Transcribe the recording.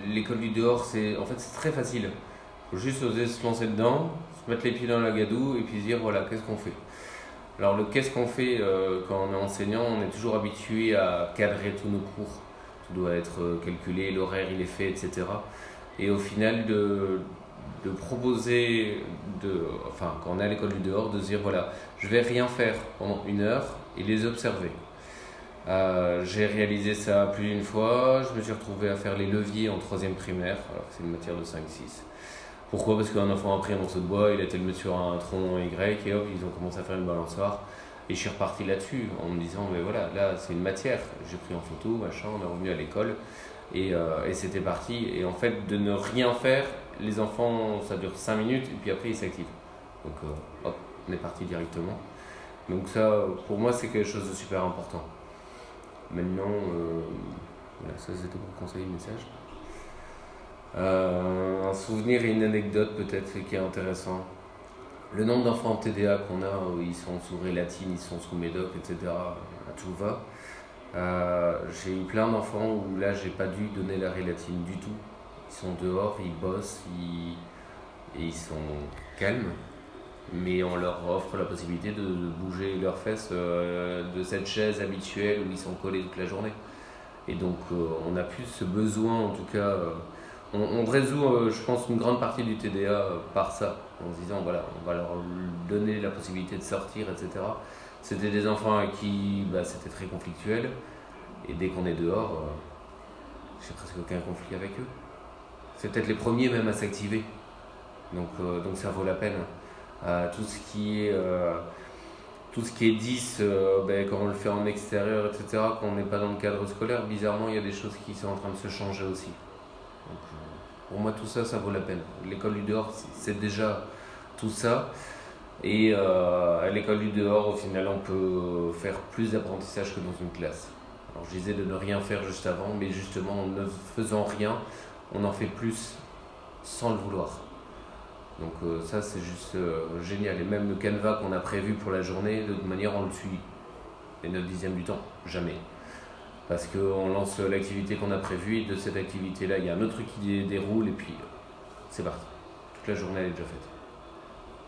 l'école du dehors, en fait, c'est très facile. Il faut juste oser se lancer dedans, se mettre les pieds dans la gadoue et puis se dire voilà, qu'est-ce qu'on fait. Alors, le qu'est-ce qu'on fait quand on est enseignant, on est toujours habitué à cadrer tous nos cours. Tout doit être calculé, l'horaire il est fait, etc. Et au final, de proposer, enfin, quand on est à l'école du dehors, de se dire voilà, je vais rien faire pendant 1 heure et les observer. J'ai réalisé ça plus d'une fois, je me suis retrouvé à faire les leviers en 3e primaire, alors que c'est une matière de 5-6. Pourquoi? Parce qu'un enfant a pris un morceau de bois, il a été le mettre sur un tronc Y et hop, ils ont commencé à faire une balançoire. Et je suis reparti là-dessus en me disant, mais voilà, là c'est une matière. J'ai pris en photo, machin, on est revenu à l'école et c'était parti. Et en fait, de ne rien faire, les enfants, ça dure 5 minutes et puis après ils s'activent. Donc hop, on est parti directement. Donc ça, pour moi, c'est quelque chose de super important. Maintenant, voilà, ça c'était pour conseiller le message. Un souvenir et une anecdote peut-être qui est intéressant. Le nombre d'enfants en TDA qu'on a, où ils sont sous Rélatine, ils sont sous Médoc, etc. À tout va. J'ai eu plein d'enfants où là j'ai pas dû donner la Rélatine du tout. Ils sont dehors, ils bossent, et ils sont calmes. Mais on leur offre la possibilité de bouger leurs fesses de cette chaise habituelle où ils sont collés toute la journée. Et donc on a plus ce besoin, en tout cas, on résout, je pense, une grande partie du TDA par ça, en se disant voilà, on va leur donner la possibilité de sortir, etc. C'était des enfants avec qui c'était très conflictuel, et dès qu'on est dehors, j'ai presque aucun conflit avec eux. C'est peut-être les premiers même à s'activer, donc ça vaut la peine. Tout ce qui est 10, quand on le fait en extérieur, etc., quand on n'est pas dans le cadre scolaire, bizarrement, il y a des choses qui sont en train de se changer aussi. Donc, pour moi, tout ça, ça vaut la peine. L'école du dehors, c'est déjà tout ça. Et à l'école du dehors, au final, on peut faire plus d'apprentissage que dans une classe. Alors, je disais de ne rien faire juste avant, mais justement, en ne faisant rien, on en fait plus sans le vouloir. Donc ça c'est juste génial. Et même le canevas qu'on a prévu pour la journée, de toute manière on le suit. Et notre 10e du temps, jamais. Parce qu'on lance l'activité qu'on a prévue et de cette activité-là, il y a un autre truc qui déroule et puis c'est parti. Toute la journée elle est déjà faite.